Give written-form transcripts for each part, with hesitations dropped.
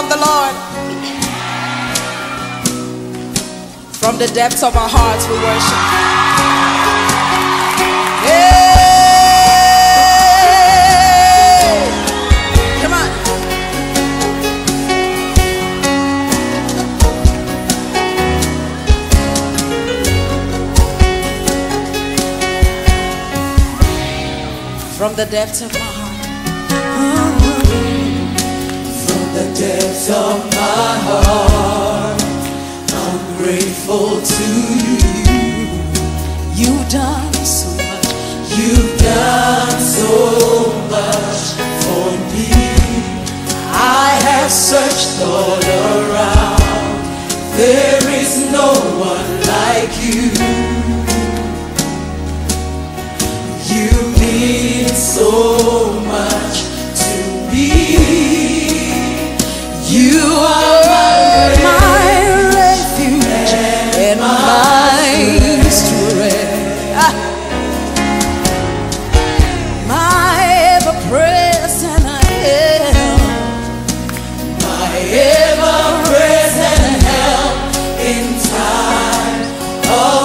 of the Lord. From the depths of our hearts we worship. Hey! Come on. From the depths of my heart. From the depths of my heart, I'm grateful to you. You've done so much. You've done so much for me. I have searched all around. There is no one like you. You mean so much to me. You are my refuge and my strength, My ever-present help. my ever-present help in time of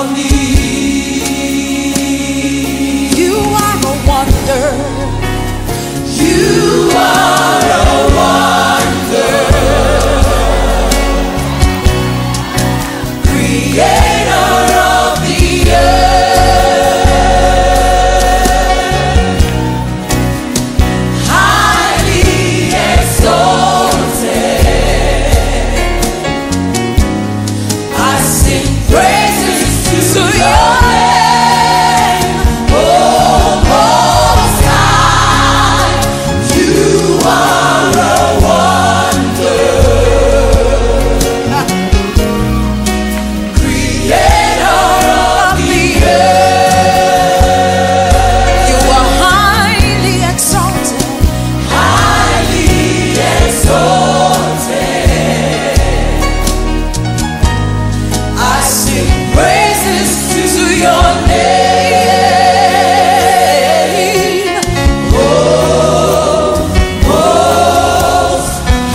need. You are a wonder. You are a wonder, creator of the earth, highly exalted. I sing praises to your name, oh Most High. You are a wonder, creator of the earth, You are highly exalted. highly exalted. I sing praises to your name, oh Most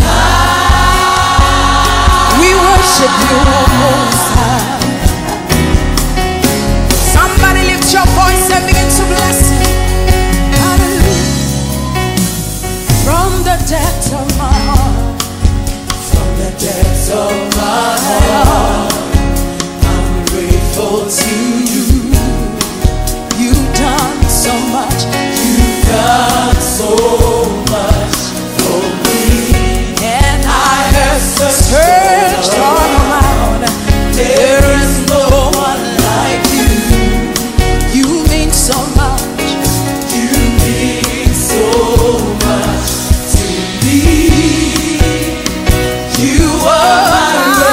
High. We worship you, O Most High. Somebody lift your voice and begin to bless him. Hallelujah. From the depths of my heart. From the depths of my heart, I'm grateful to you. You've done so much. You've done so much for me. And I have searched all around. There is no one like you. You mean so much. You mean so much to me. You are my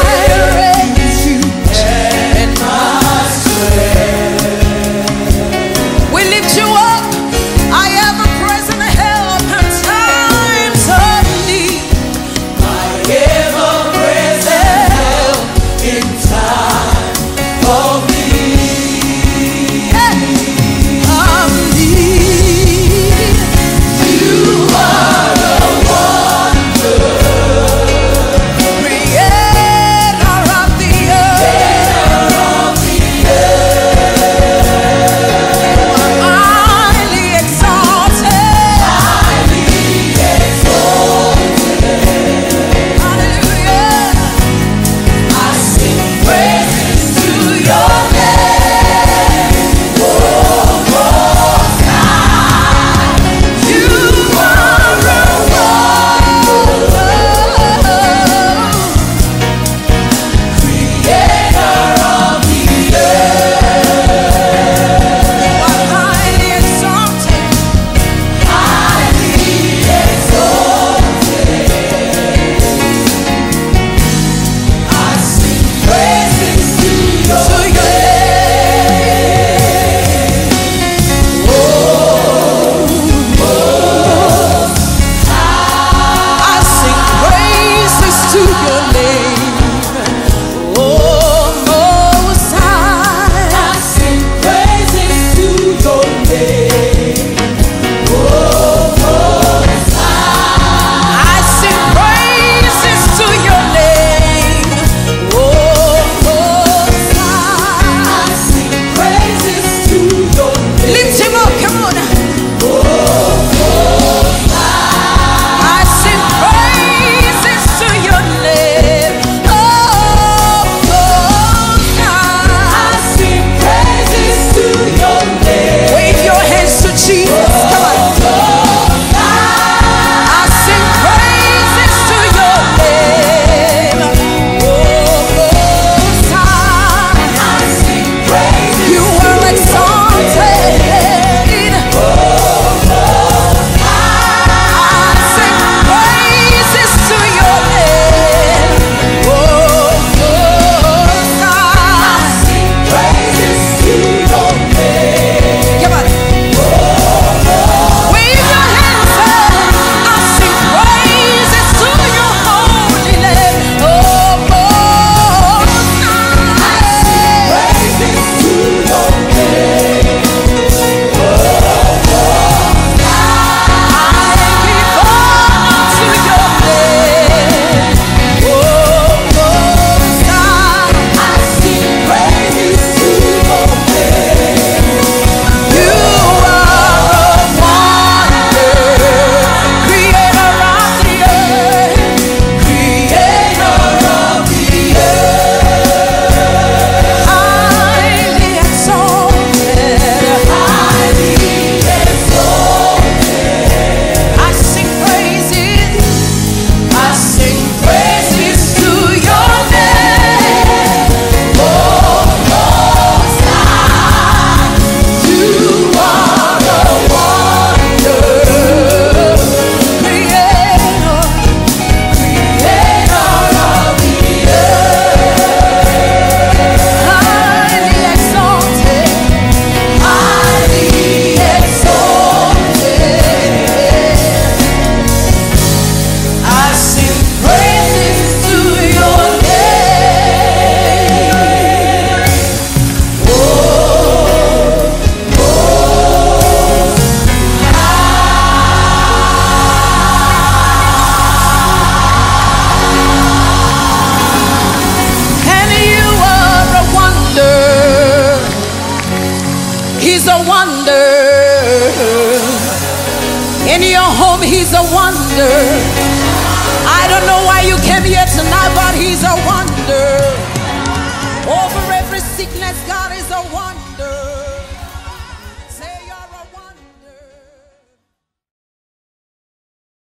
He's a wonder. I don't know why you came here tonight, but He's a wonder. Over every sickness, God